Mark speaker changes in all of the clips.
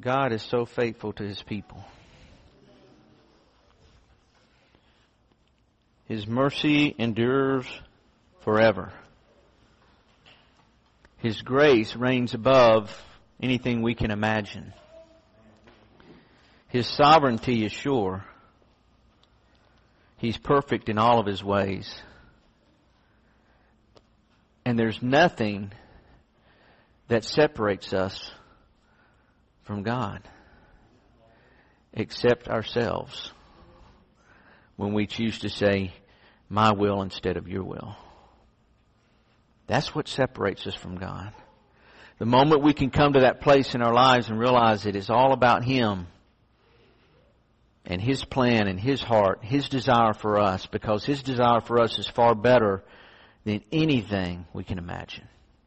Speaker 1: God is so faithful to His people. His mercy endures forever. His grace reigns above anything we can imagine. His sovereignty is sure. He's perfect in all of His ways. And there's nothing that separates us from God except ourselves when we choose to say, my will instead of your will. That's what separates us from God. The moment we can come to that place in our lives and realize it is all about Him and His plan and His heart, His desire for us, because His desire for us is far better than anything we can imagine.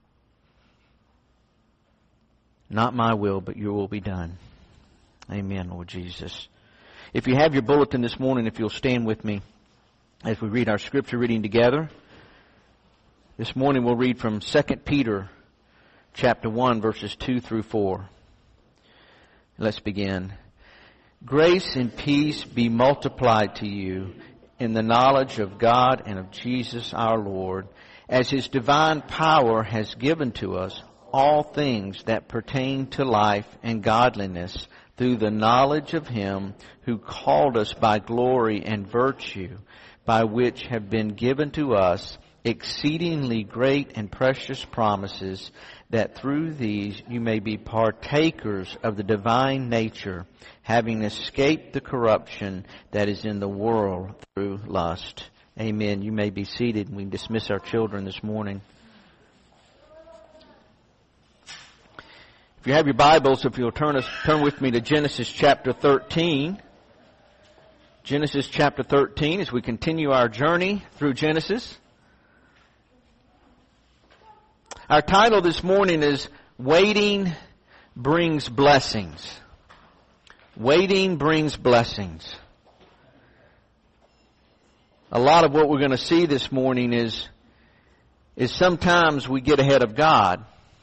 Speaker 1: Not my will, but your will be done. Amen, Lord Jesus. If you have your bulletin this morning, if you'll stand with me as we read our scripture reading together. This morning we'll read from 2 Peter chapter 1, verses 2 through 4. Let's begin. Grace and peace be multiplied to you in the knowledge of God and of Jesus our Lord, as His divine power has given to us all things that pertain to life and godliness through the knowledge of Him who called us by glory and virtue, by which have been given to us exceedingly great and precious promises, that through these you may be partakers of the divine nature, having escaped the corruption that is in the world through lust. Amen. You may be seated, and we dismiss our children this morning. If you have your Bibles, if you'll turn with me to Genesis chapter 13. Genesis chapter 13 as we continue our journey through Genesis. Our title this morning is Waiting Brings Blessings. Waiting brings blessings. A lot of what we're going to see this morning is sometimes we get ahead of God.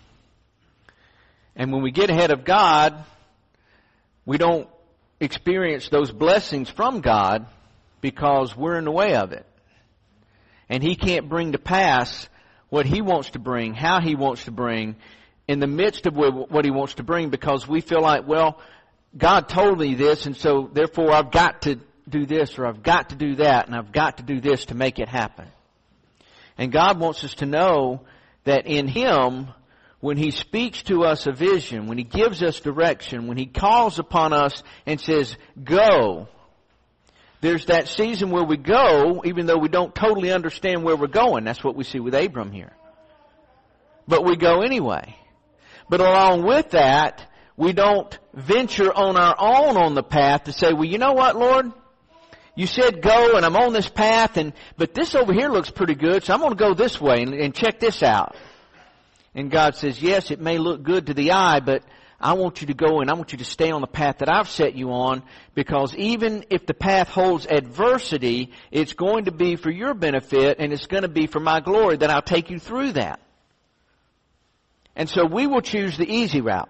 Speaker 1: And when we get ahead of God, we don't experience those blessings from God because we're in the way of it. And He can't bring to pass what He wants to bring, how He wants to bring, in the midst of what He wants to bring, because we feel like, well, God told me this, and so therefore I've got to do this, or I've got to do that, and I've got to do this to make it happen. And God wants us to know that in Him, when He speaks to us a vision, when He gives us direction, when He calls upon us and says, go, there's that season where we go, even though we don't totally understand where we're going. That's what we see with Abram here. But we go anyway. But along with that, we don't venture on our own on the path to say, well, you know what, Lord? You said go, and I'm on this path, but this over here looks pretty good, so I'm going to go this way and check this out. And God says, yes, it may look good to the eye, but I want you to go and I want you to stay on the path that I've set you on, because even if the path holds adversity, it's going to be for your benefit and it's going to be for my glory that I'll take you through that. And so we will choose the easy route.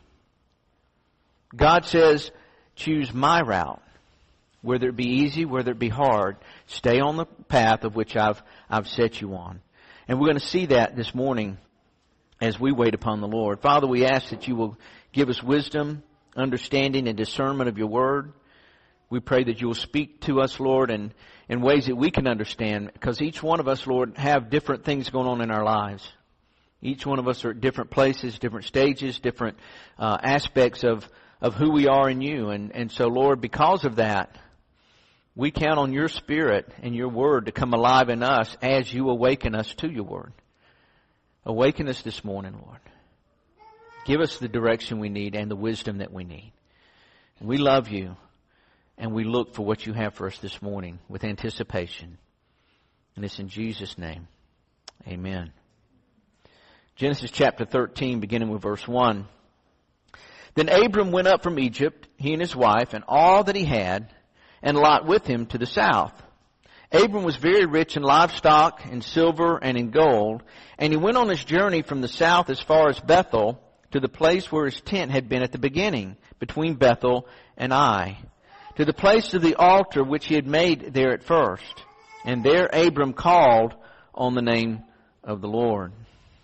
Speaker 1: God says, choose my route. Whether it be easy, whether it be hard, stay on the path of which I've set you on. And we're going to see that this morning as we wait upon the Lord. Father, we ask that you will give us wisdom, understanding, and discernment of your word. We pray that you will speak to us, Lord, in ways that we can understand, because each one of us, Lord, have different things going on in our lives. Each one of us are at different places, different stages, different aspects of who we are in you. And so, Lord, because of that, we count on your Spirit and your word to come alive in us as you awaken us to your word. Awaken us this morning, Lord. Give us the direction we need and the wisdom that we need. And we love you, and we look for what you have for us this morning with anticipation. And it's in Jesus' name. Amen. Genesis chapter 13, beginning with verse 1. Then Abram went up from Egypt, he and his wife, and all that he had, and Lot with him to the south. Abram was very rich in livestock, in silver, and in gold, and he went on his journey from the south as far as Bethel, to the place where his tent had been at the beginning, between Bethel and Ai, to the place of the altar which he had made there at first. And there Abram called on the name of the Lord.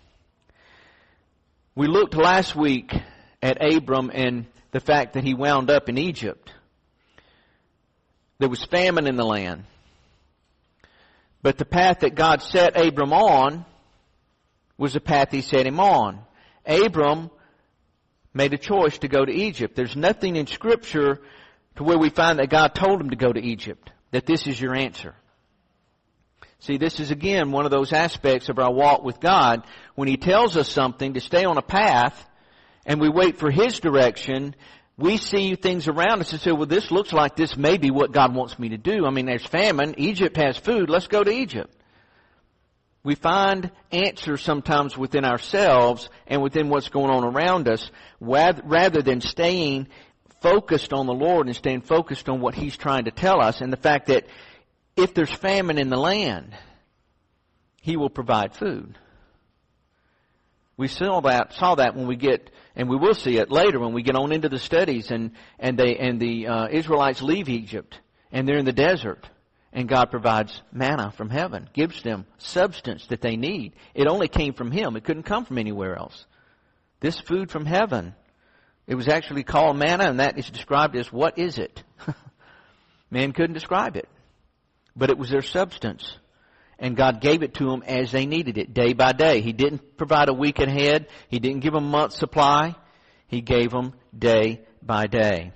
Speaker 1: We looked last week at Abram and the fact that he wound up in Egypt. There was famine in the land. But the path that God set Abram on was the path he set him on. Abram made a choice to go to Egypt. There's nothing in Scripture to where we find that God told him to go to Egypt, that this is your answer. See, this is again one of those aspects of our walk with God. When He tells us something to stay on a path and we wait for His direction, we see things around us and say, well, this looks like this may be what God wants me to do. I mean, there's famine. Egypt has food. Let's go to Egypt. We find answers sometimes within ourselves and within what's going on around us rather than staying focused on the Lord and staying focused on what He's trying to tell us, and the fact that if there's famine in the land, He will provide food. We saw that when we get, and we will see it later when we get on into the studies and the Israelites leave Egypt and they're in the desert, and God provides manna from heaven, gives them substance that they need. It only came from Him. It couldn't come from anywhere else. This food from heaven, it was actually called manna, and that is described as, what is it? Man couldn't describe it. But it was their substance. And God gave it to them as they needed it, day by day. He didn't provide a week ahead. He didn't give them a month's supply. He gave them day by day.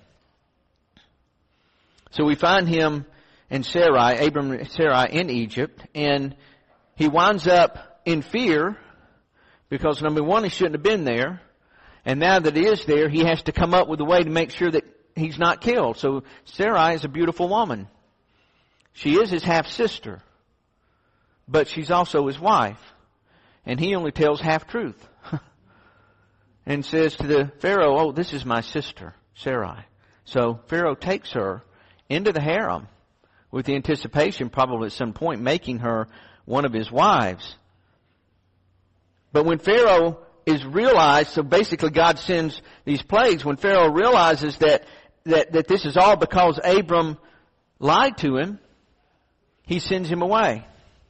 Speaker 1: So we find him and Abram and Sarai in Egypt, and he winds up in fear because, number one, he shouldn't have been there. And now that he is there, he has to come up with a way to make sure that he's not killed. So Sarai is a beautiful woman. She is his half-sister, but she's also his wife. And he only tells half-truth and says to the Pharaoh, oh, this is my sister, Sarai. So Pharaoh takes her into the harem with the anticipation, probably at some point, making her one of his wives. But when Pharaoh is realized, so basically God sends these plagues, when Pharaoh realizes that this is all because Abram lied to him, he sends him away.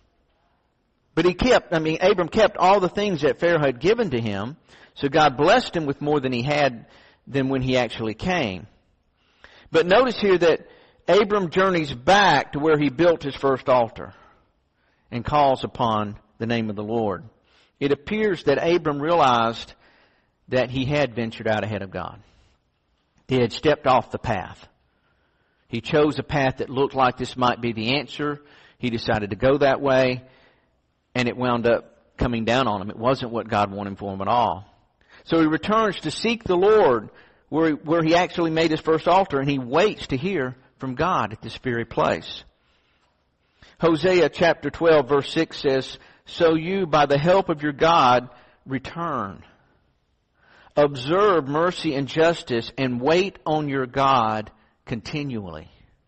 Speaker 1: But Abram kept all the things that Pharaoh had given to him, so God blessed him with more than he had than when he actually came. But notice here that Abram journeys back to where he built his first altar and calls upon the name of the Lord. It appears that Abram realized that he had ventured out ahead of God. He had stepped off the path. He chose a path that looked like this might be the answer. He decided to go that way, and it wound up coming down on him. It wasn't what God wanted for him at all. So he returns to seek the Lord where he actually made his first altar, and he waits to hear from God at this very place. Hosea chapter 12 verse 6 says, so you, by the help of your God, return. Observe mercy and justice and wait on your God continually.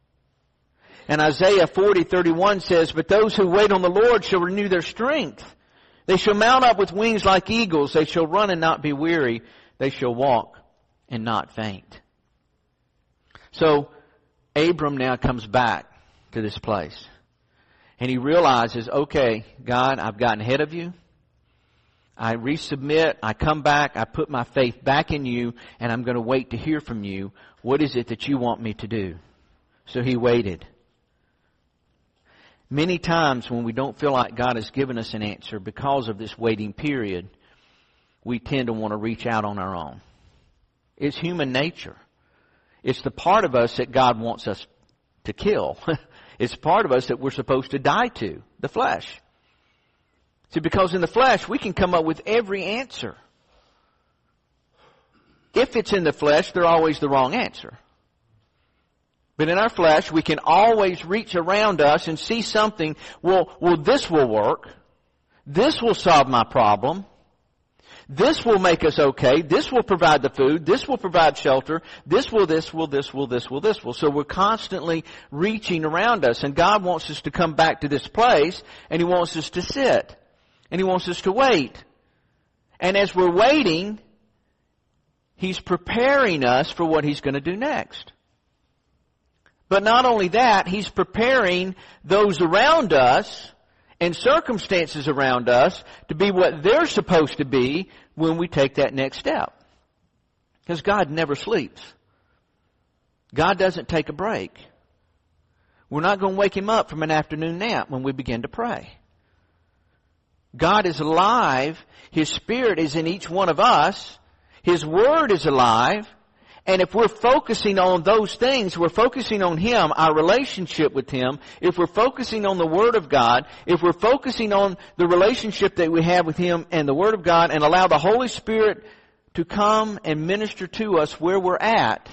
Speaker 1: And Isaiah 40:31 says, but those who wait on the Lord shall renew their strength. They shall mount up with wings like eagles. They shall run and not be weary. They shall walk and not faint. So Abram now comes back to this place. And he realizes, okay, God, I've gotten ahead of you. I resubmit. I come back. I put my faith back in you. And I'm going to wait to hear from you. What is it that you want me to do? So he waited. Many times when we don't feel like God has given us an answer because of this waiting period, we tend to want to reach out on our own. It's human nature. It's the part of us that God wants us to kill. It's part of us that we're supposed to die to, the flesh. See, because in the flesh, we can come up with every answer. If it's in the flesh, they're always the wrong answer. But in our flesh, we can always reach around us and see something, well, this will work. This will solve my problem. This will make us okay. This will provide the food. This will provide shelter. This will. So we're constantly reaching around us. And God wants us to come back to this place, and He wants us to sit. And He wants us to wait. And as we're waiting, He's preparing us for what He's going to do next. But not only that, He's preparing those around us and circumstances around us to be what they're supposed to be when we take that next step. Because God never sleeps. God doesn't take a break. We're not going to wake Him up from an afternoon nap when we begin to pray. God is alive. His Spirit is in each one of us. His Word is alive. And if we're focusing on those things, we're focusing on Him, our relationship with Him. If we're focusing on the Word of God, if we're focusing on the relationship that we have with Him and the Word of God, and allow the Holy Spirit to come and minister to us where we're at,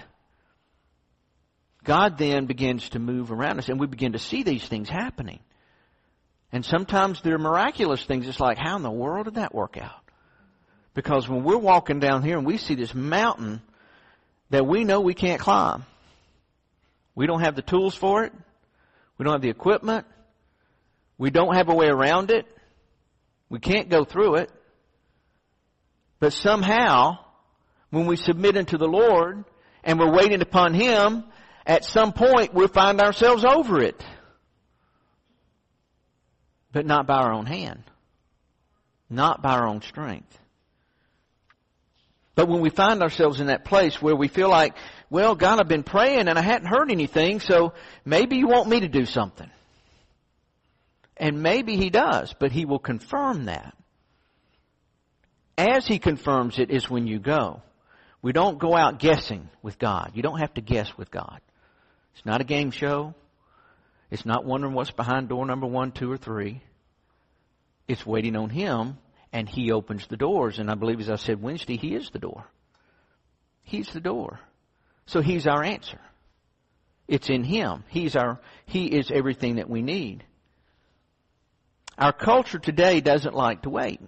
Speaker 1: God then begins to move around us, and we begin to see these things happening. And sometimes they're miraculous things. It's like, how in the world did that work out? Because when we're walking down here and we see this mountain that we know we can't climb, we don't have the tools for it, we don't have the equipment, we don't have a way around it, we can't go through it, but somehow, when we submit unto the Lord and we're waiting upon Him, at some point we'll find ourselves over it. But not by our own hand. Not by our own strength. But when we find ourselves in that place where we feel like, well, God, I've been praying and I hadn't heard anything, so maybe you want me to do something. And maybe He does, but He will confirm that. As He confirms it is when you go. We don't go out guessing with God. You don't have to guess with God. It's not a game show. It's not wondering what's behind door number 1, 2, or 3. It's waiting on Him, and He opens the doors. And I believe, as I said Wednesday, He is the door. He's the door. So He's our answer. It's in Him. He is everything that we need. Our culture today doesn't like to wait.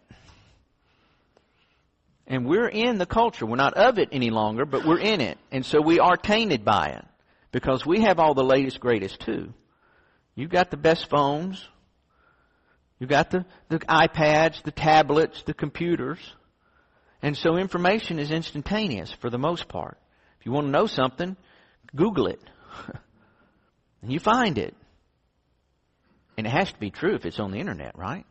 Speaker 1: And we're in the culture. We're not of it any longer, but we're in it. And so we are tainted by it. Because we have all the latest, greatest too. You've got the best phones. You've got the iPads, the tablets, the computers. And so information is instantaneous for the most part. If you want to know something, Google it. And you find it. And it has to be true if it's on the internet, right?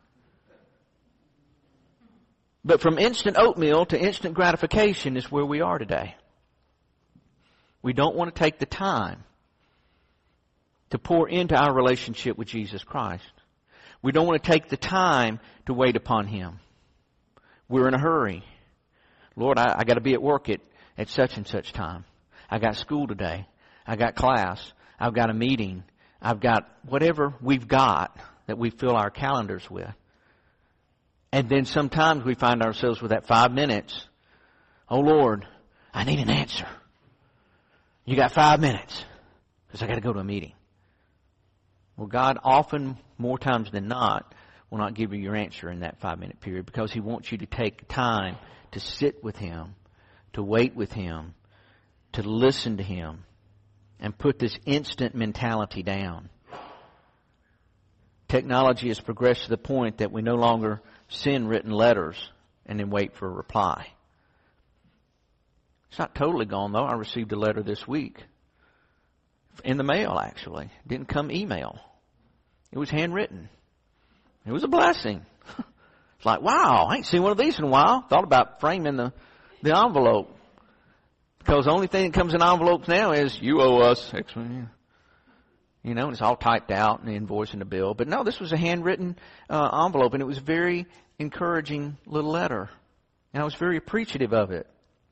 Speaker 1: But from instant oatmeal to instant gratification is where we are today. We don't want to take the time to pour into our relationship with Jesus Christ. We don't want to take the time to wait upon Him. We're in a hurry. Lord, I got to be at work at such and such time. I got school today. I got class. I've got a meeting. I've got whatever we've got that we fill our calendars with. And then sometimes we find ourselves with that 5 minutes. Oh Lord, I need an answer. You got 5 minutes because I got to go to a meeting. Well, God often, more times than not, will not give you your answer in that 5-minute period because He wants you to take time to sit with Him, to wait with Him, to listen to Him, and put this instant mentality down. Technology has progressed to the point that we no longer send written letters and then wait for a reply. It's not totally gone, though. I received a letter this week. In the mail, actually. It didn't come email. It was handwritten. It was a blessing. It's like, wow, I ain't seen one of these in a while. Thought about framing the envelope. Because the only thing that comes in envelopes now is, you owe us X. You know, and it's all typed out and the invoice and the bill. But no, this was a handwritten envelope, and it was a very encouraging little letter. And I was very appreciative of it.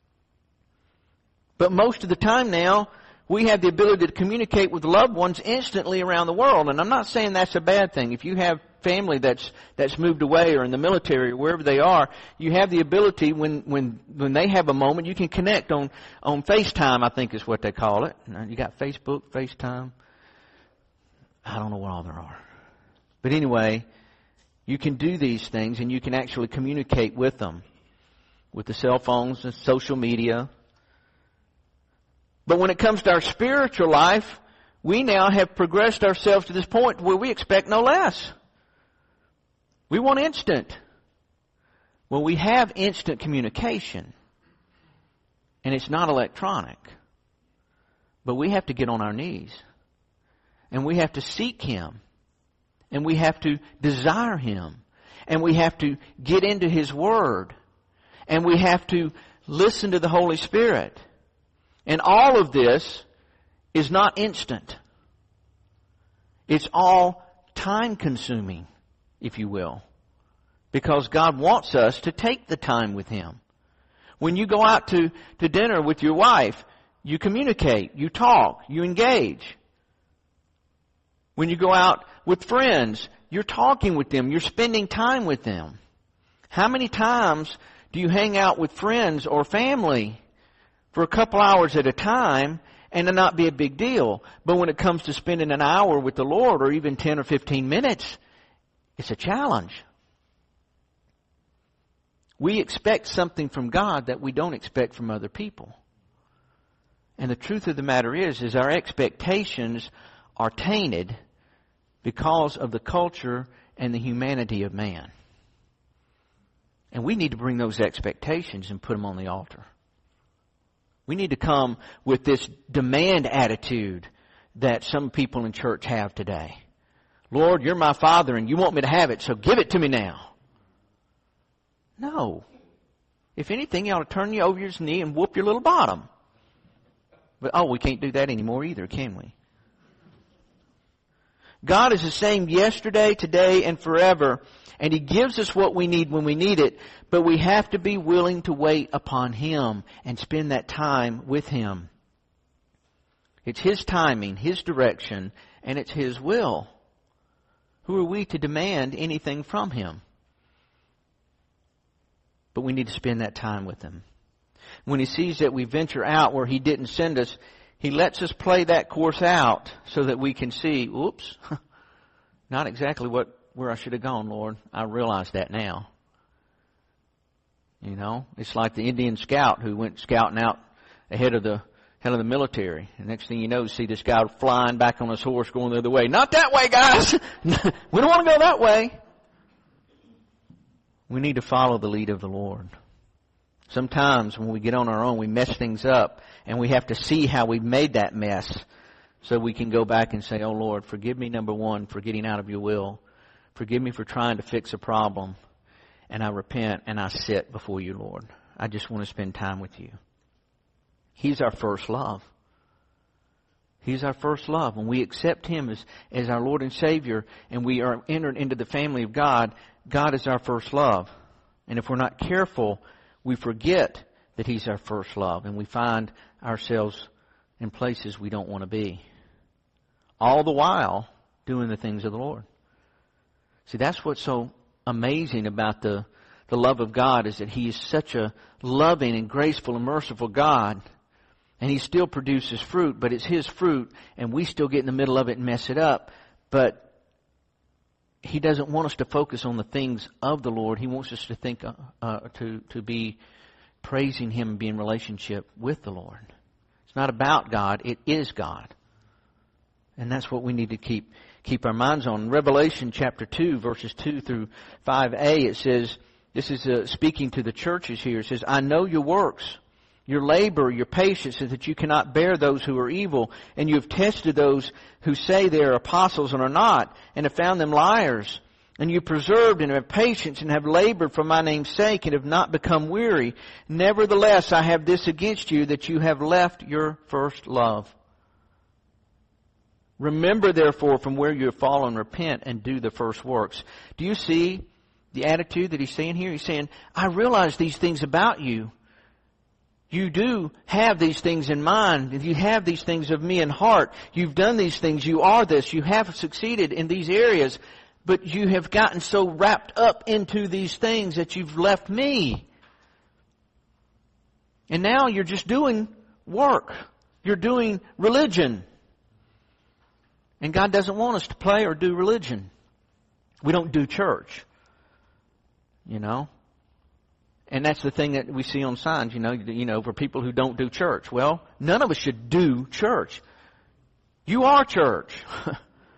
Speaker 1: But most of the time now, we have the ability to communicate with loved ones instantly around the world. And I'm not saying that's a bad thing. If you have family that's moved away or in the military or wherever they are, you have the ability when they have a moment, you can connect on FaceTime, I think is what they call it. You got Facebook, FaceTime. I don't know what all there are. But anyway, you can do these things and you can actually communicate with them with the cell phones and social media. But when it comes to our spiritual life, we now have progressed ourselves to this point where we expect no less. We want instant. Well, we have instant communication. And it's not electronic. But we have to get on our knees. And we have to seek Him. And we have to desire Him. And we have to get into His Word. And we have to listen to the Holy Spirit. And all of this is not instant. It's all time-consuming, if you will. Because God wants us to take the time with Him. When you go out to dinner with your wife, you communicate, you talk, you engage. When you go out with friends, you're talking with them, you're spending time with them. How many times do you hang out with friends or family for a couple hours at a time and it not be a big deal? But when it comes to spending an hour with the Lord, or even 10 or 15 minutes, it's a challenge. We expect something from God that we don't expect from other people. And the truth of the matter is our expectations are tainted because of the culture and the humanity of man. And we need to bring those expectations and put them on the altar. We need to come with this demand attitude that some people in church have today. Lord, you're my Father and you want me to have it, so give it to me now. No. If anything, you ought to turn you over your knee and whoop your little bottom. But, we can't do that anymore either, can we? God is the same yesterday, today, and forever. And He gives us what we need when we need it. But we have to be willing to wait upon Him and spend that time with Him. It's His timing, His direction, and it's His will. Who are we to demand anything from Him? But we need to spend that time with Him. When He sees that we venture out where He didn't send us, He lets us play that course out so that we can see, oops, not exactly where I should have gone, Lord. I realize that now. You know, it's like the Indian scout who went scouting out ahead of the military. And next thing you know, you see this guy flying back on his horse going the other way. Not that way, guys! We don't want to go that way. We need to follow the lead of the Lord. Sometimes when we get on our own, we mess things up, and we have to see how we made that mess so we can go back and say, oh Lord, forgive me, number one, for getting out of your will. Forgive me for trying to fix a problem. And I repent and I sit before you, Lord. I just want to spend time with you. He's our first love. He's our first love. When we accept Him as our Lord and Savior and we are entered into the family of God, God is our first love. And if we're not careful, we forget that He's our first love. And we find ourselves in places we don't want to be. All the while doing the things of the Lord. See, that's what's so amazing about the love of God, is that He is such a loving and graceful and merciful God. And He still produces fruit, but it's His fruit, and we still get in the middle of it and mess it up. But He doesn't want us to focus on the things of the Lord. He wants us to think to be praising Him and be in relationship with the Lord. It's not about God, it is God. And that's what we need to keep our minds on. In Revelation chapter 2, verses 2 through 5a, it says, this is speaking to the churches here, it says, I know your works, your labor, your patience, is that you cannot bear those who are evil, and you have tested those who say they are apostles and are not, and have found them liars. And you preserved and have patience and have labored for my name's sake and have not become weary. Nevertheless, I have this against you, that you have left your first love. Remember, therefore, from where you have fallen, repent and do the first works. Do you see the attitude that He's saying here? He's saying, I realize these things about you. You do have these things in mind. You have these things of me in heart. You've done these things. You are this. You have succeeded in these areas. But you have gotten so wrapped up into these things that you've left me. And now you're just doing work. You're doing religion. And God doesn't want us to play or do religion. We don't do church. You know? And that's the thing that we see on signs, you know, for people who don't do church. Well, none of us should do church. You are church.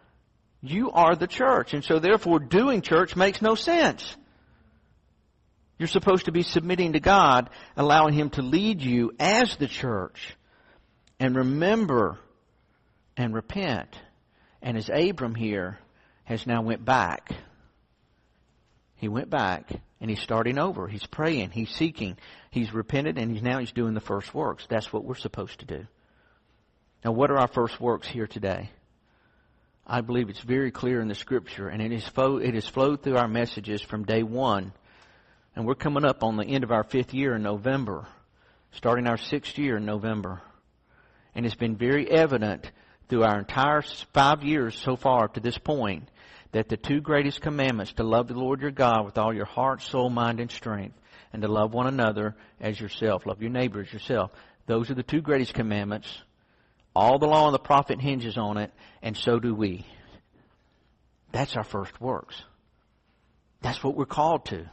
Speaker 1: You are the church. And so therefore doing church makes no sense. You're supposed to be submitting to God, allowing Him to lead you as the church. And remember and repent. And as Abram here has now went back, he went back and he's starting over. He's praying, he's seeking, he's repented, and he's doing the first works. That's what we're supposed to do. Now, what are our first works here today? I believe it's very clear in the Scripture, and it has flowed through our messages from day one. And we're coming up on the end of our 5th year in November, starting our 6th year in November. And it's been very evident through our entire 5 years so far to this point that the 2 greatest commandments, to love the Lord your God with all your heart, soul, mind, and strength, and to love one another as yourself, love your neighbor as yourself. Those are the 2 greatest commandments. All the law and the prophet hinges on it, and so do we. That's our first works. That's what we're called to.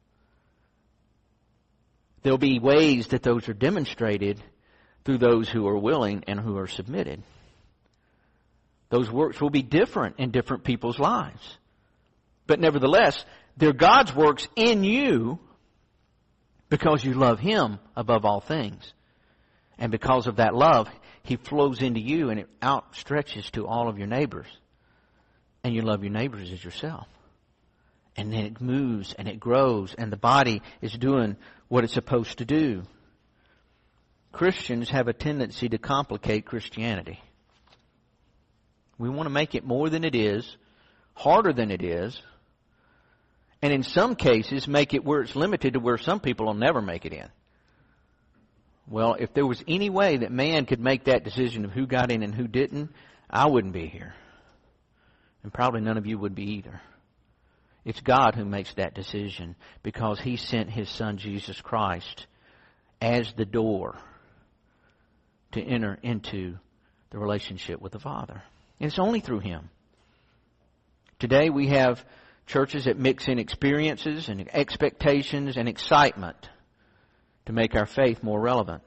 Speaker 1: There'll be ways that those are demonstrated through those who are willing and who are submitted. Those works will be different in different people's lives. But nevertheless, they're God's works in you because you love Him above all things. And because of that love, He flows into you and it outstretches to all of your neighbors. And you love your neighbors as yourself. And then it moves and it grows and the body is doing what it's supposed to do. Christians have a tendency to complicate Christianity. We want to make it more than it is, harder than it is, and in some cases make it where it's limited to where some people will never make it in. Well, if there was any way that man could make that decision of who got in and who didn't, I wouldn't be here. And probably none of you would be either. It's God who makes that decision because He sent His Son Jesus Christ as the door to enter into the relationship with the Father. And it's only through Him. Today we have churches that mix in experiences and expectations and excitement to make our faith more relevant.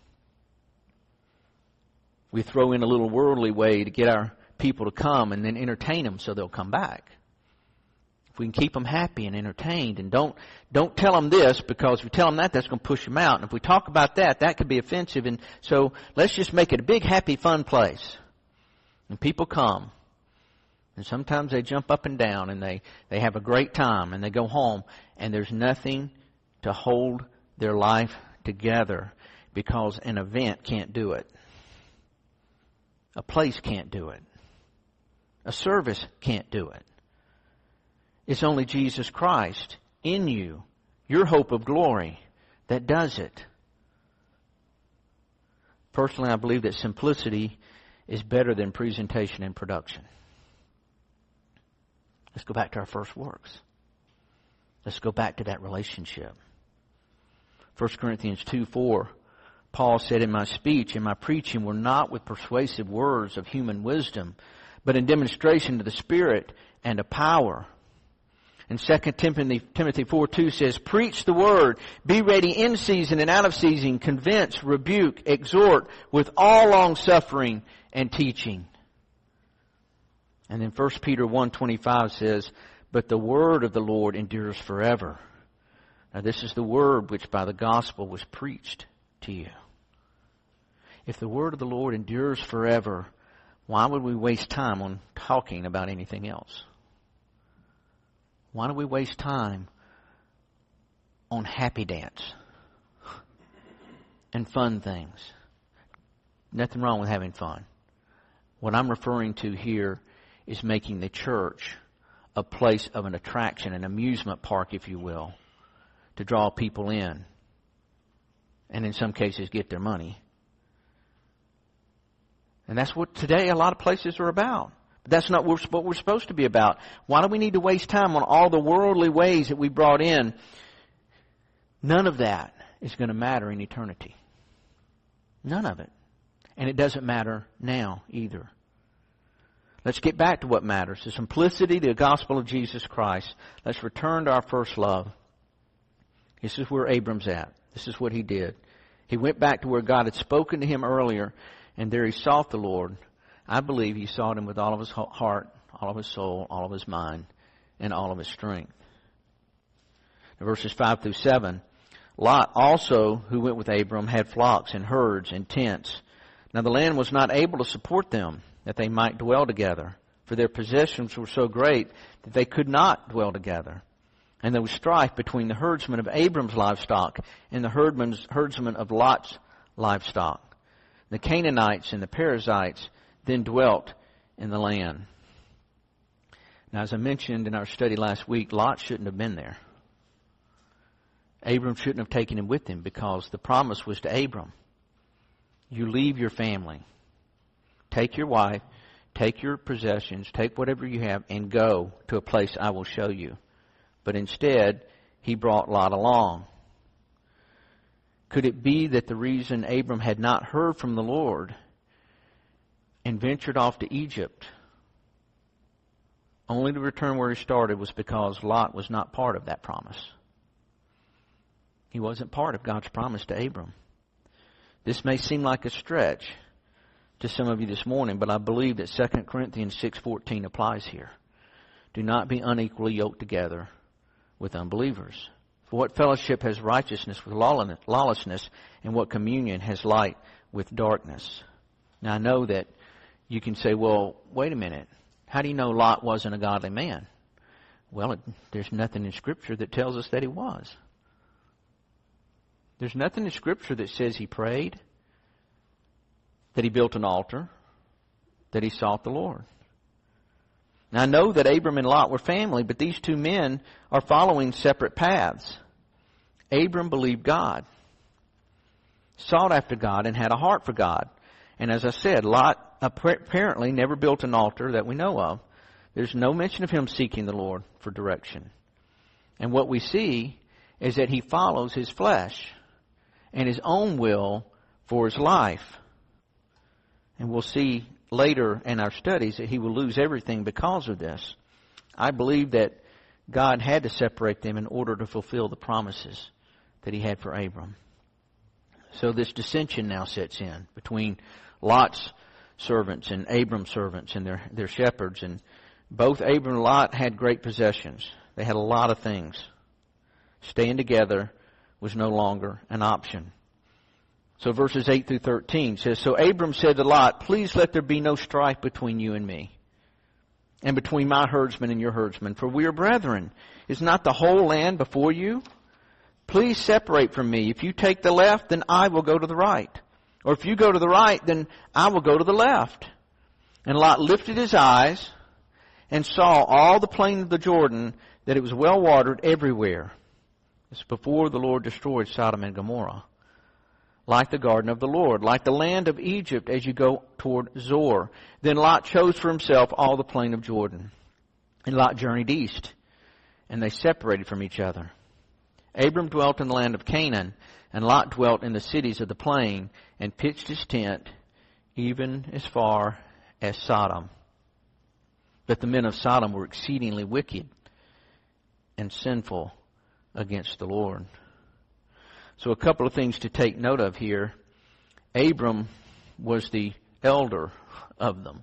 Speaker 1: We throw in a little worldly way to get our people to come and then entertain them so they'll come back. If we can keep them happy and entertained, and don't tell them this, because if we tell them that, that's going to push them out. And if we talk about that, that could be offensive. And so let's just make it a big, happy, fun place. And people come. And sometimes they jump up and down and they have a great time and they go home and there's nothing to hold their life together because an event can't do it. A place can't do it. A service can't do it. It's only Jesus Christ in you, your hope of glory, that does it. Personally, I believe that simplicity is better than presentation and production. Let's go back to our first works. Let's go back to that relationship. 1 Corinthians 2:4, Paul said, "In my speech and my preaching were not with persuasive words of human wisdom, but in demonstration of the Spirit and of power." And 2 Timothy 4:2 says, "Preach the word, be ready in season and out of season, convince, rebuke, exhort with all long-suffering and teaching." And then 1 Peter 1:25 says, "But the word of the Lord endures forever." Now this is the word which by the gospel was preached to you. If the word of the Lord endures forever, why would we waste time on talking about anything else? Why do we waste time on happy dance and fun things? Nothing wrong with having fun. What I'm referring to here is making the church a place of an attraction, an amusement park, if you will, to draw people in and in some cases get their money. And that's what today a lot of places are about. But that's not what we're supposed to be about. Why do we need to waste time on all the worldly ways that we brought in? None of that is going to matter in eternity. None of it. And it doesn't matter now either. Let's get back to what matters. The simplicity, the gospel of Jesus Christ. Let's return to our first love. This is where Abram's at. This is what he did. He went back to where God had spoken to him earlier, and there he sought the Lord. I believe he sought Him with all of his heart, all of his soul, all of his mind, and all of his strength. Verses 5 through 7. Lot also, who went with Abram, had flocks and herds and tents. Now the land was not able to support them, that they might dwell together, for their possessions were so great that they could not dwell together. And there was strife between the herdsmen of Abram's livestock and the herdsmen of Lot's livestock. The Canaanites and the Perizzites then dwelt in the land. Now, as I mentioned in our study last week, Lot shouldn't have been there. Abram shouldn't have taken him with him, because the promise was to Abram, you leave your family, take your wife, take your possessions, take whatever you have, and go to a place I will show you. But instead, he brought Lot along. Could it be that the reason Abram had not heard from the Lord and ventured off to Egypt, only to return where he started, was because Lot was not part of that promise? He wasn't part of God's promise to Abram. This may seem like a stretch to some of you this morning, but I believe that 2 Corinthians 6:14 applies here. Do not be unequally yoked together with unbelievers. For what fellowship has righteousness with lawlessness, and what communion has light with darkness? Now I know that you can say, well, wait a minute. How do you know Lot wasn't a godly man? Well, there's nothing in Scripture that tells us that he was. There's nothing in Scripture that says he prayed, that he built an altar, that he sought the Lord. Now, I know that Abram and Lot were family, but these two men are following separate paths. Abram believed God, sought after God, and had a heart for God. And as I said, Lot apparently never built an altar that we know of. There's no mention of him seeking the Lord for direction. And what we see is that he follows his flesh and his own will for his life. And we'll see later in our studies that he will lose everything because of this. I believe that God had to separate them in order to fulfill the promises that he had for Abram. So this dissension now sets in between Lot's servants and Abram's servants and their shepherds. And both Abram and Lot had great possessions. They had a lot of things. Staying together was no longer an option. So verses 8 through 13 says, So Abram said to Lot, Please let there be no strife between you and me, and between my herdsmen and your herdsmen, for we are brethren. Is not the whole land before you? Please separate from me. If you take the left, then I will go to the right. Or if you go to the right, then I will go to the left. And Lot lifted his eyes and saw all the plain of the Jordan, that it was well watered everywhere. It's before the Lord destroyed Sodom and Gomorrah. Like the garden of the Lord, like the land of Egypt as you go toward Zoar. Then Lot chose for himself all the plain of Jordan. And Lot journeyed east, and they separated from each other. Abram dwelt in the land of Canaan, and Lot dwelt in the cities of the plain, and pitched his tent even as far as Sodom. But the men of Sodom were exceedingly wicked and sinful against the Lord. So a couple of things to take note of here. Abram was the elder of them.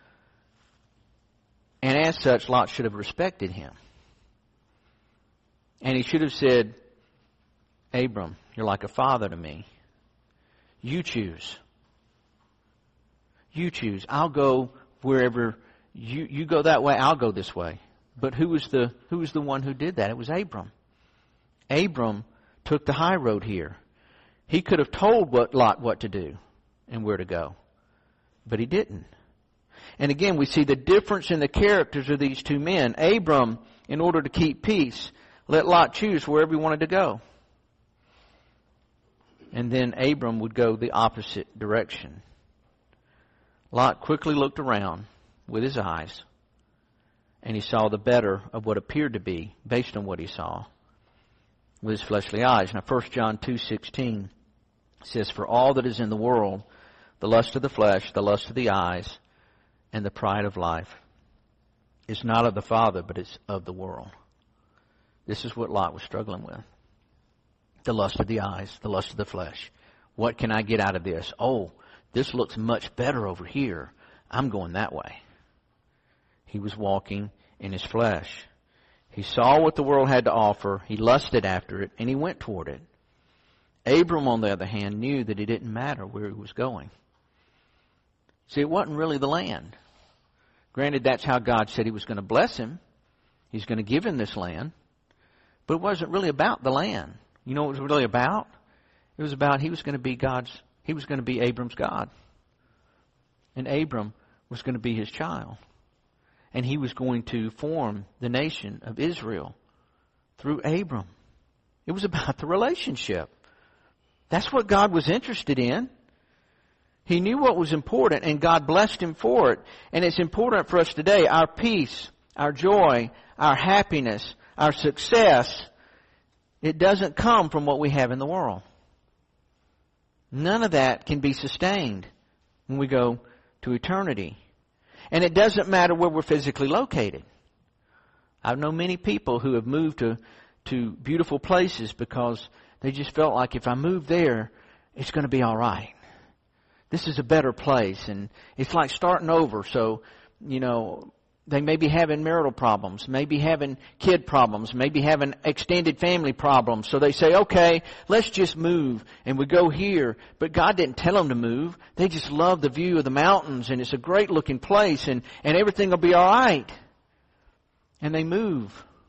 Speaker 1: And as such, Lot should have respected him. And he should have said, Abram, you're like a father to me. You choose. You choose. I'll go wherever you go that way, I'll go this way. But who was the one who did that? It was Abram. Abram took the high road here. He could have told Lot what to do and where to go, but he didn't. And again, we see the difference in the characters of these two men. Abram, in order to keep peace, let Lot choose wherever he wanted to go. And then Abram would go the opposite direction. Lot quickly looked around with his eyes, and he saw the better of what appeared to be, based on what he saw, with his fleshly eyes. Now 1 John 2:16 says, For all that is in the world, the lust of the flesh, the lust of the eyes, and the pride of life, is not of the Father, but it's of the world. This is what Lot was struggling with. The lust of the eyes, the lust of the flesh. What can I get out of this? Oh, this looks much better over here. I'm going that way. He was walking in his flesh. He saw what the world had to offer. He lusted after it, and he went toward it. Abram, on the other hand, knew that it didn't matter where he was going. See, it wasn't really the land. Granted, that's how God said he was going to bless him. He's going to give him this land. But it wasn't really about the land. You know what it was really about? It was about he was going to be Abram's God. And Abram was going to be his child. And he was going to form the nation of Israel through Abram. It was about the relationship. That's what God was interested in. He knew what was important, and God blessed him for it. And it's important for us today. Our peace, our joy, our happiness, our success, it doesn't come from what we have in the world. None of that can be sustained when we go to eternity. And it doesn't matter where we're physically located. I know many people who have moved to beautiful places because they just felt like if I move there, it's going to be all right. This is a better place, and it's like starting over. So, they may be having marital problems, maybe having kid problems, maybe having extended family problems. So they say, okay, let's just move. And we go here. But God didn't tell them to move. They just love the view of the mountains, and it's a great looking place, and everything will be all right. And they move.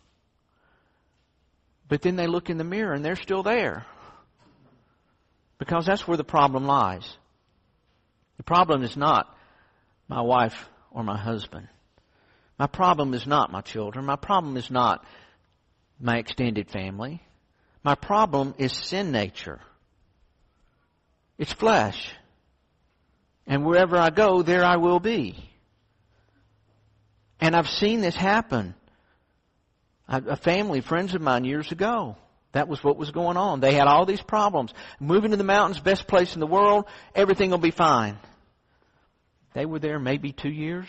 Speaker 1: But then they look in the mirror, and they're still there. Because that's where the problem lies. The problem is not my wife or my husband. My problem is not my children. My problem is not my extended family. My problem is sin nature. It's flesh. And wherever I go, there I will be. And I've seen this happen. A family, friends of mine years ago, that was what was going on. They had all these problems. Moving to the mountains, best place in the world, everything will be fine. They were there maybe 2 years.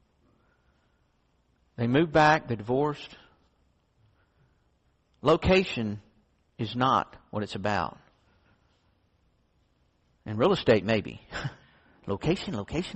Speaker 1: They moved back, they divorced. Location is not what it's about. And real estate, maybe. Location.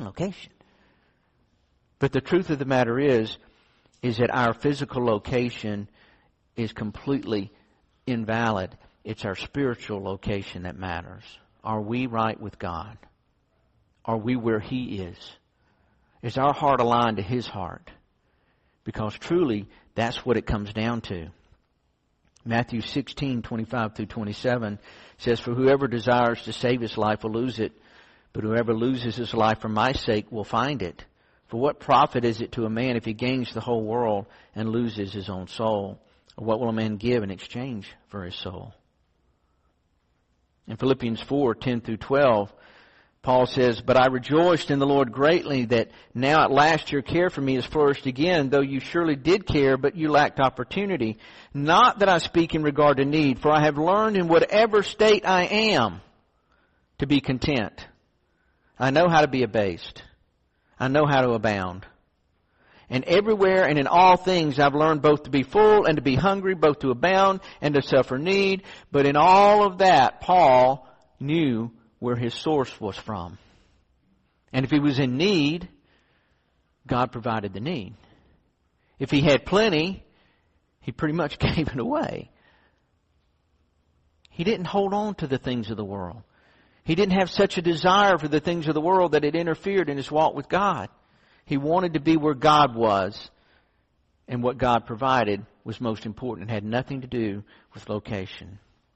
Speaker 1: But the truth of the matter is that our physical location is completely invalid. It's our spiritual location that matters. Are we right with God? Are we where He is? Is our heart aligned to His heart? Because truly, that's what it comes down to. Matthew 16:25-27 says, "For whoever desires to save his life will lose it, but whoever loses his life for my sake will find it. For what profit is it to a man if he gains the whole world and loses his own soul? Or what will a man give in exchange for his soul?" In Philippians 4:10-12, Paul says, "But I rejoiced in the Lord greatly that now at last your care for me has flourished again, though you surely did care, but you lacked opportunity. Not that I speak in regard to need, for I have learned in whatever state I am to be content. I know how to be abased. I know how to abound. And everywhere and in all things I've learned both to be full and to be hungry, both to abound and to suffer need." But in all of that, Paul knew where his source was from. And if he was in need, God provided the need. If he had plenty, he pretty much gave it away. He didn't hold on to the things of the world. He didn't have such a desire for the things of the world that it interfered in his walk with God. He wanted to be where God was, and what God provided was most important. It had nothing to do with location.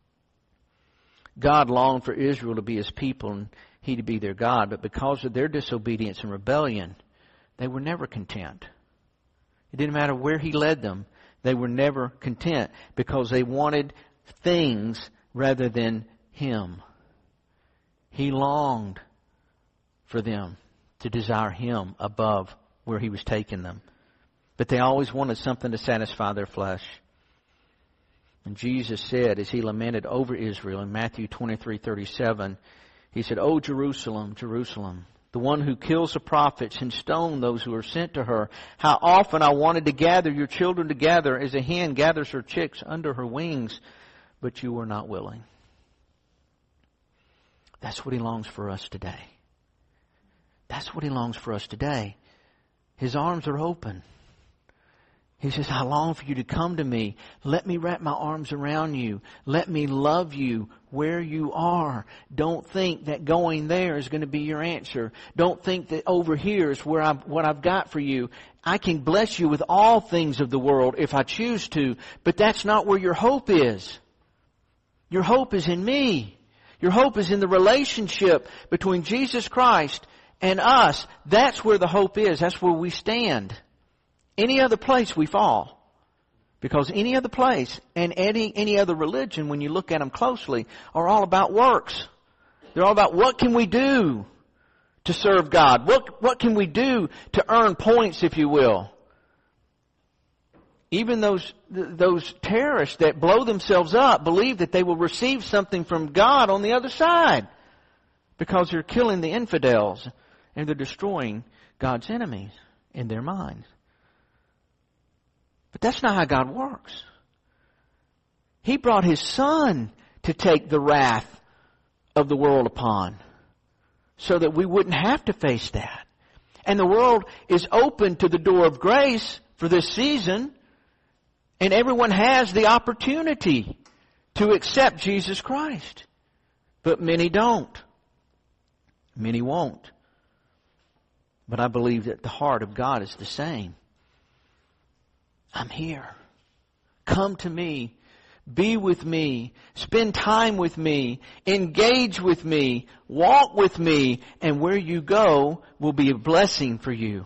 Speaker 1: God longed for Israel to be His people and He to be their God, but because of their disobedience and rebellion, they were never content. It didn't matter where He led them, they were never content because they wanted things rather than Him. He longed for them to desire Him above where He was taking them. But they always wanted something to satisfy their flesh. And Jesus said, as He lamented over Israel in Matthew 23:37, He said, "O Jerusalem, Jerusalem, the one who kills the prophets and stones those who are sent to her, how often I wanted to gather your children together as a hen gathers her chicks under her wings, but you were not willing." That's what He longs for us today. That's what He longs for us today. His arms are open. He says, I long for you to come to me. Let me wrap my arms around you. Let me love you where you are. Don't think that going there is going to be your answer. Don't think that over here is where what I've got for you. I can bless you with all things of the world if I choose to, but that's not where your hope is. Your hope is in me. Your hope is in the relationship between Jesus Christ and us. That's where the hope is. That's where we stand. Any other place we fall. Because any other place and any other religion, when you look at them closely, are all about works. They're all about what can we do to serve God? What can we do to earn points, if you will? Even those terrorists that blow themselves up believe that they will receive something from God on the other side. Because they're killing the infidels and they're destroying God's enemies in their minds. But that's not how God works. He brought His Son to take the wrath of the world upon so that we wouldn't have to face that. And the world is open to the door of grace for this season, and everyone has the opportunity to accept Jesus Christ. But many don't. Many won't. But I believe that the heart of God is the same. I'm here. Come to me. Be with me. Spend time with me. Engage with me. Walk with me. And where you go will be a blessing for you.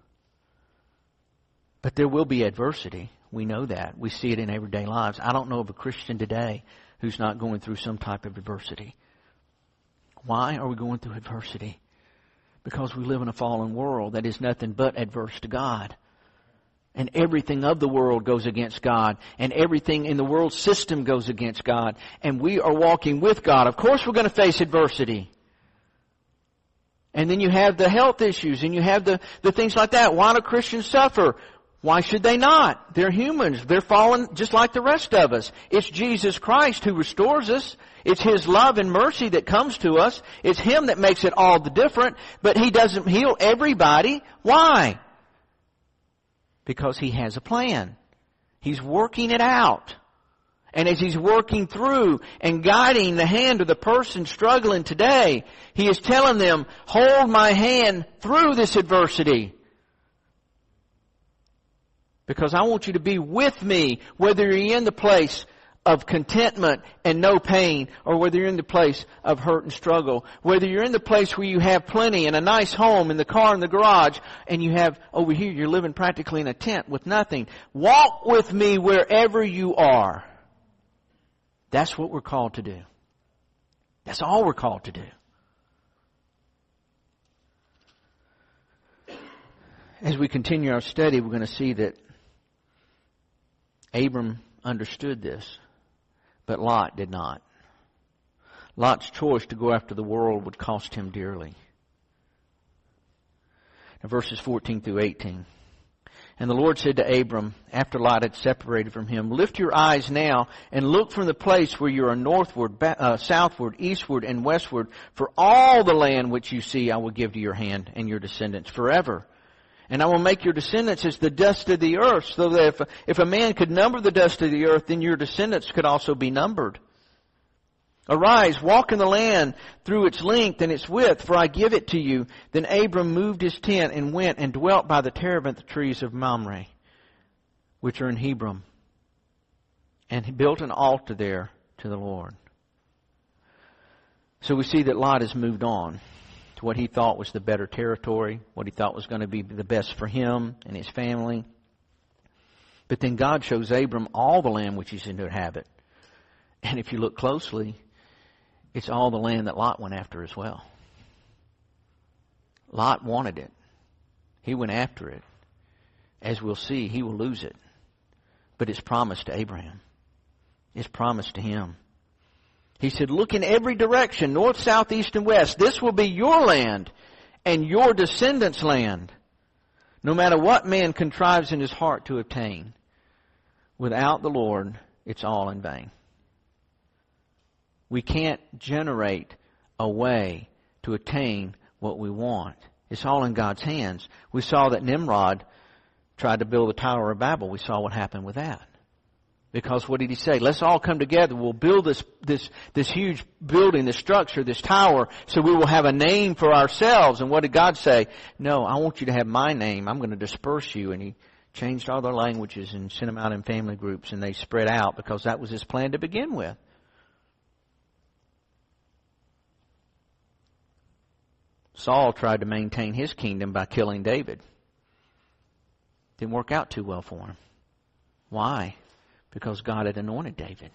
Speaker 1: But there will be adversity. We know that. We see it in everyday lives. I don't know of a Christian today who's not going through some type of adversity. Why are we going through adversity? Because we live in a fallen world that is nothing but adverse to God. And everything of the world goes against God. And everything in the world system goes against God. And we are walking with God. Of course we're going to face adversity. And then you have the health issues. And you have the things like that. Why do Christians suffer? Why should they not? They're humans. They're fallen just like the rest of us. It's Jesus Christ who restores us. It's His love and mercy that comes to us. It's Him that makes it all the different. But He doesn't heal everybody. Why? Because He has a plan. He's working it out. And as He's working through and guiding the hand of the person struggling today, He is telling them, hold my hand through this adversity. Because I want you to be with me, whether you're in the place of contentment and no pain, or whether you're in the place of hurt and struggle, whether you're in the place where you have plenty and a nice home and the car in the garage, and you have over here you're living practically in a tent with nothing. Walk with me wherever you are. That's what we're called to do. That's all we're called to do. As we continue our study, we're going to see that Abram understood this, but Lot did not. Lot's choice to go after the world would cost him dearly. Now, verses 14 through 18. And the Lord said to Abram, after Lot had separated from him, lift your eyes now and look from the place where you are northward, southward, eastward, and westward. For all the land which you see I will give to your hand and your descendants forever. And I will make your descendants as the dust of the earth, so that if a man could number the dust of the earth, then your descendants could also be numbered. Arise, walk in the land through its length and its width, for I give it to you. Then Abram moved his tent and went and dwelt by the terebinth trees of Mamre, which are in Hebron. And he built an altar there to the Lord. So we see that Lot has moved on to what he thought was the better territory, what he thought was going to be the best for him and his family. But then God shows Abram all the land which he's to inhabit. And if you look closely, it's all the land that Lot went after as well. Lot wanted it. He went after it. As we'll see, he will lose it. But it's promised to Abraham. It's promised to him. He said, look in every direction, north, south, east, and west. This will be your land and your descendants' land, no matter what man contrives in his heart to obtain. Without the Lord, it's all in vain. We can't generate a way to attain what we want. It's all in God's hands. We saw that Nimrod tried to build the Tower of Babel, we saw what happened with that. Because what did he say? Let's all come together. We'll build this huge building, this structure, this tower, so we will have a name for ourselves. And what did God say? No, I want you to have my name. I'm going to disperse you. And he changed all their languages and sent them out in family groups, and they spread out because that was his plan to begin with. Saul tried to maintain his kingdom by killing David. Didn't work out too well for him. Why? Because God had anointed David.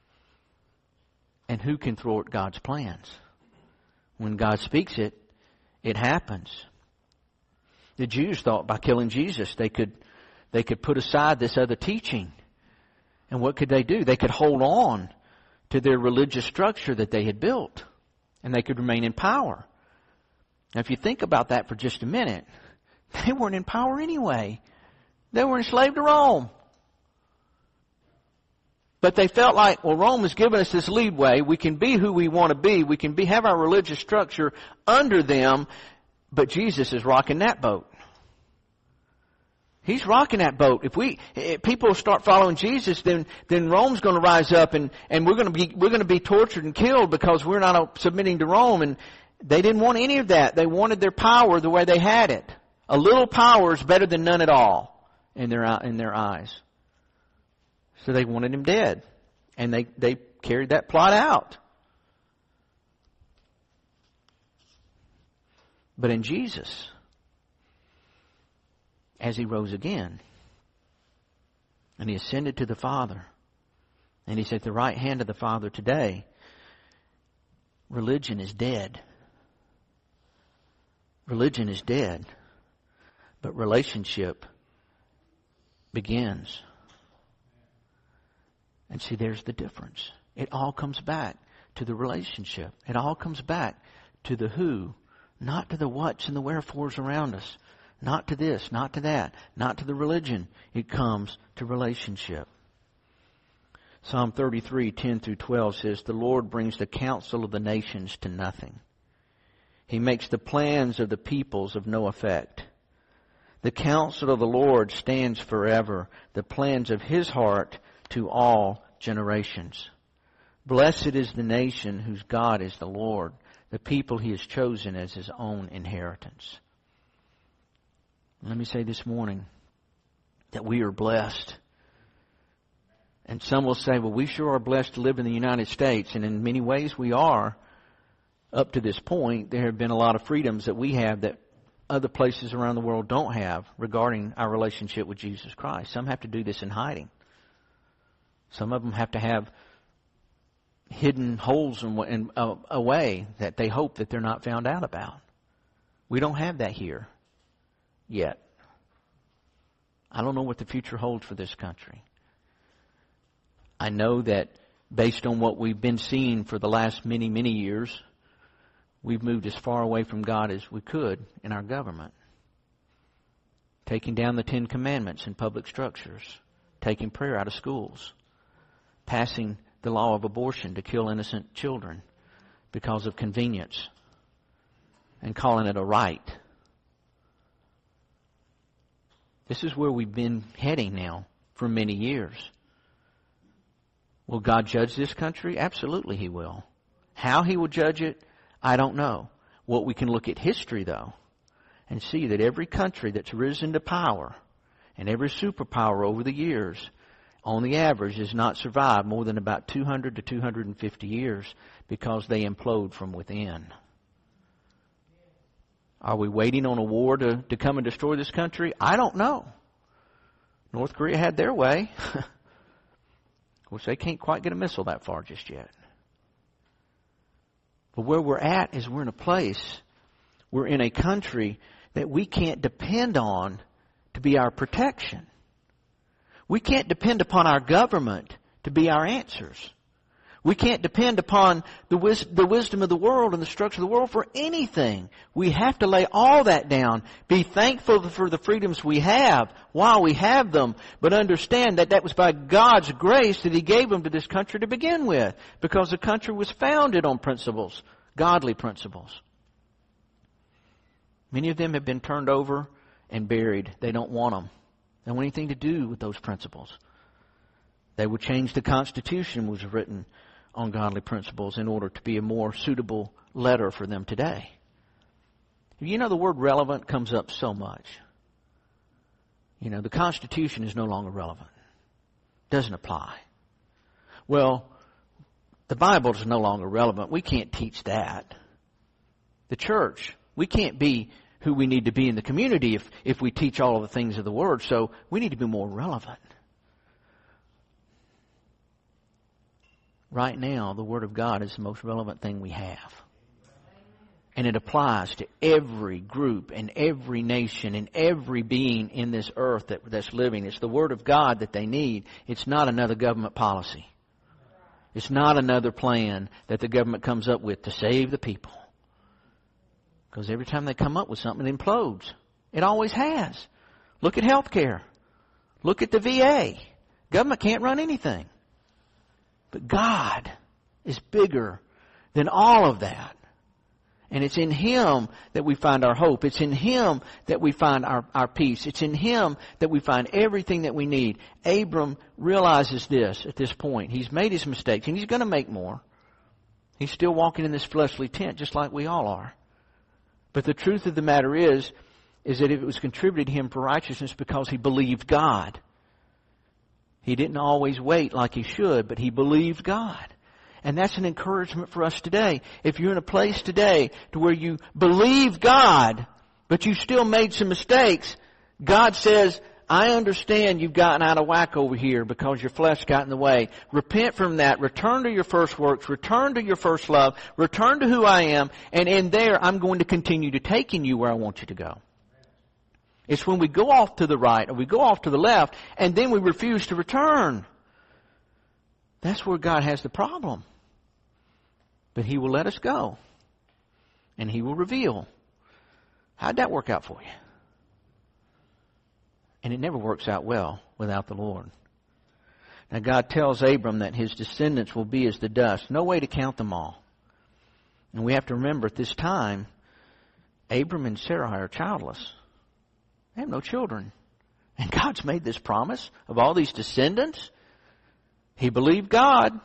Speaker 1: And who can thwart God's plans? When God speaks it, it happens. The Jews thought by killing Jesus they could put aside this other teaching. And what could they do? They could hold on to their religious structure that they had built. And they could remain in power. Now if you think about that for just a minute, they weren't in power anyway. They were enslaved to Rome. But they felt like, well, Rome has given us this leadway. We can be who we want to be. We can have our religious structure under them. But Jesus is rocking that boat. He's rocking that boat. If people start following Jesus, then Rome's going to rise up and we're going to be tortured and killed because we're not submitting to Rome. And they didn't want any of that. They wanted their power the way they had it. A little power is better than none at all in their eyes. So they wanted him dead. And they carried that plot out. But in Jesus, as he rose again, and he ascended to the Father, and he's at the right hand of the Father today, religion is dead. Religion is dead. But relationship begins. And see, there's the difference. It all comes back to the relationship. It all comes back to the who, not to the what's and the wherefores around us. Not to this, not to that, not to the religion. It comes to relationship. Psalm 33, 10 through 12 says, the Lord brings the counsel of the nations to nothing. He makes the plans of the peoples of no effect. The counsel of the Lord stands forever, the plans of his heart to all generations. Blessed is the nation whose God is the Lord, the people he has chosen as his own inheritance. Let me say this morning that we are blessed. And some will say, well, we sure are blessed to live in the United States. And in many ways we are. Up to this point, there have been a lot of freedoms that we have that other places around the world don't have regarding our relationship with Jesus Christ. Some have to do this in hiding. Some of them have to have hidden holes in a way that they hope that they're not found out about. We don't have that here yet. I don't know what the future holds for this country. I know that based on what we've been seeing for the last many, many years, we've moved as far away from God as we could in our government. Taking down the 10 Commandments in public structures. Taking prayer out of schools. Passing the law of abortion to kill innocent children because of convenience. And calling it a right. This is where we've been heading now for many years. Will God judge this country? Absolutely He will. How He will judge it, I don't know. What we can look at history, though, and see that every country that's risen to power and every superpower over the years, on the average, has not survived more than about 200 to 250 years because they implode from within. Are we waiting on a war to come and destroy this country? I don't know. North Korea had their way. Of course, they can't quite get a missile that far just yet. But where we're at is we're in a place, we're in a country that we can't depend on to be our protection. We can't depend upon our government to be our answers. We can't depend upon the wisdom of the world and the structure of the world for anything. We have to lay all that down. Be thankful for the freedoms we have while we have them. But understand that was by God's grace that He gave them to this country to begin with. Because the country was founded on principles, godly principles. Many of them have been turned over and buried. They don't want them. They don't want anything to do with those principles. They would change the Constitution, was written on godly principles, in order to be a more suitable letter for them today. You know, the word relevant comes up so much. You know, the Constitution is no longer relevant. Doesn't apply. Well, the Bible is no longer relevant. We can't teach that. The church, we can't be who we need to be in the community if we teach all of the things of the Word. So we need to be more relevant. Right now, the Word of God is the most relevant thing we have. And it applies to every group and every nation and every being in this earth that's living. It's the Word of God that they need. It's not another government policy. It's not another plan that the government comes up with to save the people. Because every time they come up with something, it implodes. It always has. Look at healthcare. Look at the VA. Government can't run anything. But God is bigger than all of that. And it's in Him that we find our hope. It's in Him that we find our peace. It's in Him that we find everything that we need. Abram realizes this at this point. He's made his mistakes, and he's going to make more. He's still walking in this fleshly tent just like we all are. But the truth of the matter is that it was contributed to him for righteousness because he believed God. He didn't always wait like he should, but he believed God. And that's an encouragement for us today. If you're in a place today to where you believe God, but you still made some mistakes, God says, I understand you've gotten out of whack over here because your flesh got in the way. Repent from that. Return to your first works. Return to your first love. Return to who I am. And in there, I'm going to continue to taking you where I want you to go. It's when we go off to the right or we go off to the left and then we refuse to return. That's where God has the problem. But He will let us go. And He will reveal. How'd that work out for you? And it never works out well without the Lord. Now God tells Abram that his descendants will be as the dust. No way to count them all. And we have to remember at this time, Abram and Sarai are childless. They have no children. And God's made this promise of all these descendants. He believed God.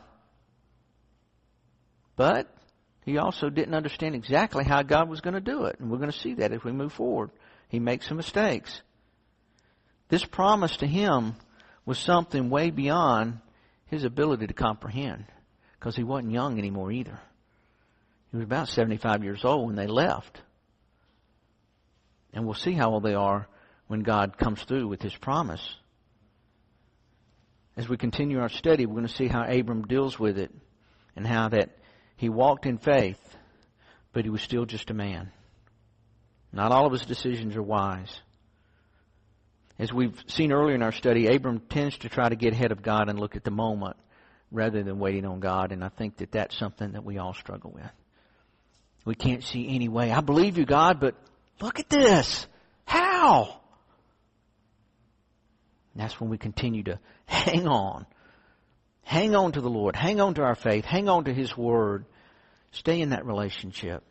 Speaker 1: But he also didn't understand exactly how God was going to do it. And we're going to see that as we move forward. He makes some mistakes. This promise to him was something way beyond his ability to comprehend. Because he wasn't young anymore either. He was about 75 years old when they left. And we'll see how old they are when God comes through with His promise. As we continue our study, we're going to see how Abram deals with it. And how that he walked in faith, but he was still just a man. Not all of his decisions are wise. As we've seen earlier in our study, Abram tends to try to get ahead of God and look at the moment rather than waiting on God. And I think that that's something that we all struggle with. We can't see any way. I believe you, God, but look at this. How? And that's when we continue to hang on. Hang on to the Lord. Hang on to our faith. Hang on to His Word. Stay in that relationship.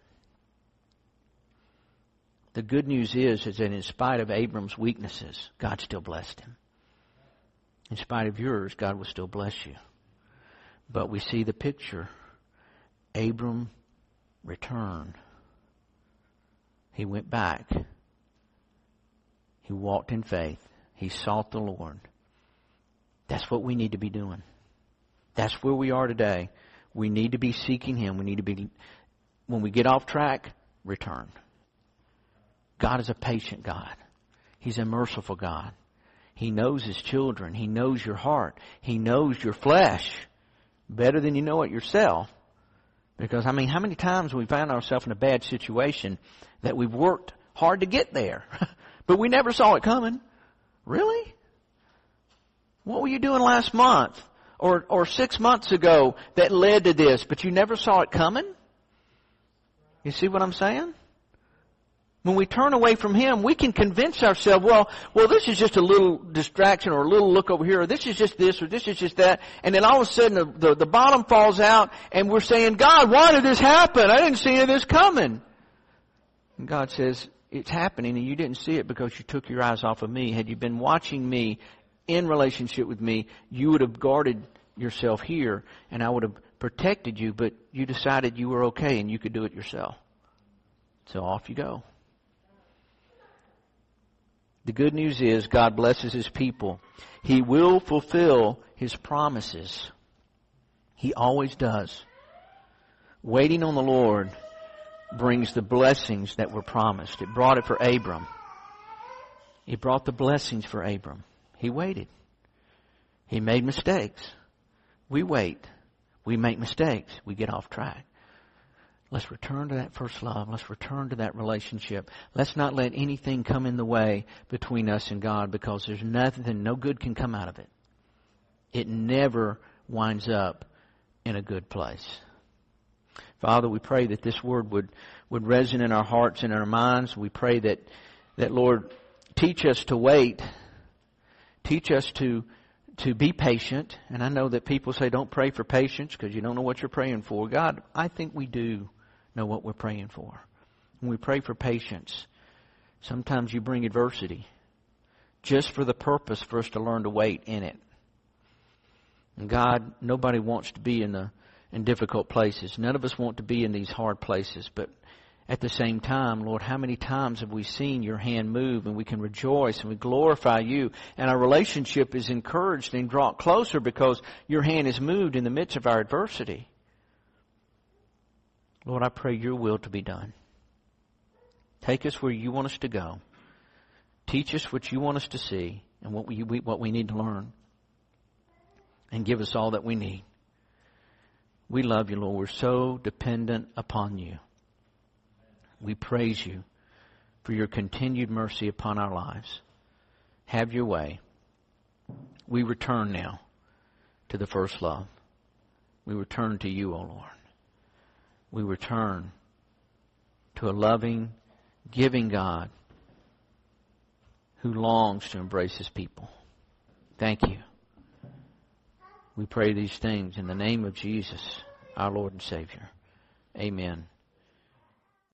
Speaker 1: The good news is that in spite of Abram's weaknesses, God still blessed him. In spite of yours, God will still bless you. But we see the picture. Abram returned. He went back. He walked in faith. He sought the Lord. That's what we need to be doing. That's where we are today. We need to be seeking Him. We need to be, when we get off track, return. God is a patient God. He's a merciful God. He knows His children. He knows your heart. He knows your flesh better than you know it yourself. Because, how many times we find ourselves in a bad situation that we've worked hard to get there, but we never saw it coming. Really? What were you doing last month or 6 months ago that led to this, but you never saw it coming? You see what I'm saying? When we turn away from Him, we can convince ourselves, well, this is just a little distraction or a little look over here, or this is just this, or this is just that. And then all of a sudden the bottom falls out and we're saying, God, why did this happen? I didn't see any of this coming. And God says, it's happening and you didn't see it because you took your eyes off of me. Had you been watching me in relationship with me, you would have guarded yourself here and I would have protected you, but you decided you were okay and you could do it yourself. So off you go. The good news is God blesses His people. He will fulfill His promises. He always does. Waiting on the Lord brings the blessings that were promised. It brought it for Abram. It brought the blessings for Abram. He waited. He made mistakes. We wait. We make mistakes. We get off track. Let's return to that first love. Let's return to that relationship. Let's not let anything come in the way between us and God, because there's nothing, no good can come out of it. It never winds up in a good place. Father, we pray that this word would resonate in our hearts and in our minds. We pray that Lord, teach us to wait. Teach us to be patient. And I know that people say don't pray for patience because you don't know what you're praying for. God, I think we do know what we're praying for. When we pray for patience, sometimes you bring adversity just for the purpose for us to learn to wait in it. And God, nobody wants to be in difficult places. None of us want to be in these hard places. But at the same time, Lord, how many times have we seen your hand move and we can rejoice and we glorify you and our relationship is encouraged and brought closer because your hand is moved in the midst of our adversity. Lord, I pray your will to be done. Take us where you want us to go. Teach us what you want us to see and what we need to learn. And give us all that we need. We love you, Lord. We're so dependent upon you. We praise you for your continued mercy upon our lives. Have your way. We return now to the first love. We return to you, O Lord. We return to a loving, giving God who longs to embrace His people. Thank you. We pray these things in the name of Jesus, our Lord and Savior. Amen.